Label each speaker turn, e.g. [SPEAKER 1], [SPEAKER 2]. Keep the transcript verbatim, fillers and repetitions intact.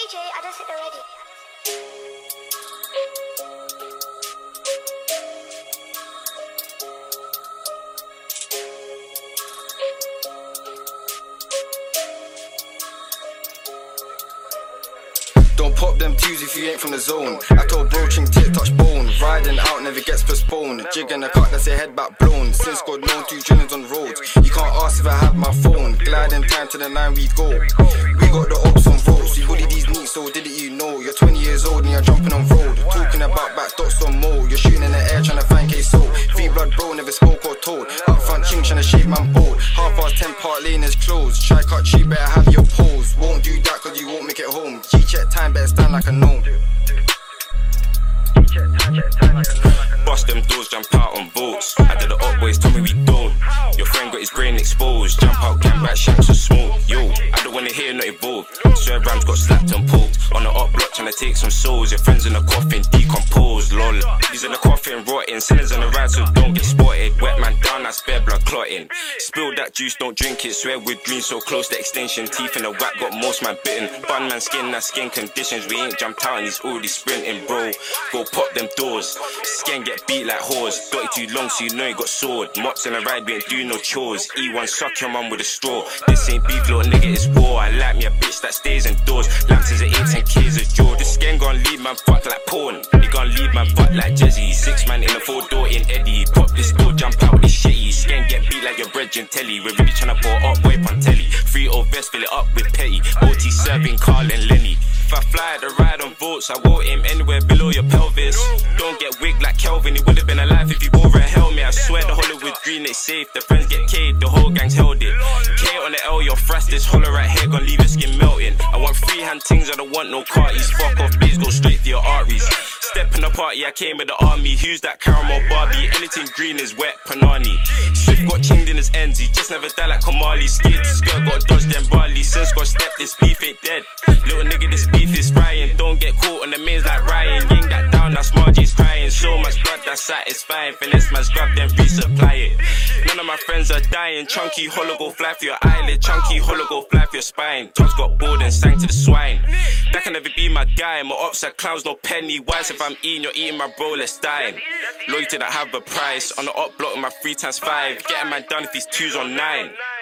[SPEAKER 1] J, I just hit already.
[SPEAKER 2] Don't pop them twos if you ain't from the zone. I told bro ching tit touch bone. Riding out never gets postponed. Jig in the cut that's your head back blown. Since God known two drillings on roads. You can't ask if I have my phone. Gliding time to the nine we go. We got the ops on votes. We bully these neats so didn't you know? You're twenty years old and you're jumping on road. Talking about back dots on mo. You're shooting in the air trying to find K-So. Three blood bro never spoke or told. Up front ching trying to shave man bold. Half past ten part lane is closed. Try cut cheap better have your pose. Won't do that cause you won't make it home. G-check time better stand like a gnome.
[SPEAKER 3] Bust them doors, jump out on boats. I did the up boys, tell me we don't. Your friend got his brain exposed. Jump out, gang back, shanks or smoke. Yo, I don't wanna hear not involved. Swear Rams got slapped and poked. On the up block trying to take some souls. Your friends in the coffin, decomposed, lol. He's in the coffin, rotting. Sinners on the ride, so don't get spotted. Wet man down, I spare blood clotting. Spill that juice, don't drink it. Swear we're green, so close to extinction. Teeth in the whack, got most man bitten. Bun man skin, that skin conditions. We ain't jumped out and he's already sprinting, bro. Go pop them doors. Skin get beat like whores. Dotty too long, so you know you got sword. Mops in the ride, we ain't doing no chores. E one suck your mum with a straw. This ain't beef, little nigga, it's war. I like me a bitch that stays indoors. Lamps is a eight, ten K's a jaw. This skin gon' lead man fuck like porn. He gon' lead man fuck like Jezzy. Six man in a four door in Eddie. Pop this door, jump out with this shitty. Skin get beat like your bread and telly. We're really tryna pour up boy on telly. Three old vest, fill it up with petty. O T serving Carl and Lenny. If I fly at the ride on votes, I won't aim anywhere below your pelvis. Don't get wigged like Kelvin, he would've been alive if he wore a helmet. I swear the Hollywood green ain't safe. The friends get K'd, the whole gang's held it. K on the L, your thrust this hollow right here, gon' leave your skin melting. I want free hand things, I don't want no carties. Fuck off, please go straight to your arteries. Step in the party, I came with the army. Who's that caramel Barbie? Anything green is wet, Panani. Swift got chinged in his ends, he just never died like Kamali. Skid, skirt got dodged them barley. Since got stepped, this beef ain't dead. Little nigga, this beef is frying. Don't get caught on the mains like Ryan. Ying that down, that's Margie's crying. So much blood, that's satisfying. Finesse man's grab them, resupply it. None of my friends are dying. Chunky hollow go fly for your eyelid. Chunky hollow go fly for your spine. Dogs got bored and sang to the swine. That can never be my guy. My ops are clowns, no penny wise. If I'm eating, you're eating my bro, let's dine. Loyalty that have a price. On the up block with my three times five. Get a man done if he's twos on nine.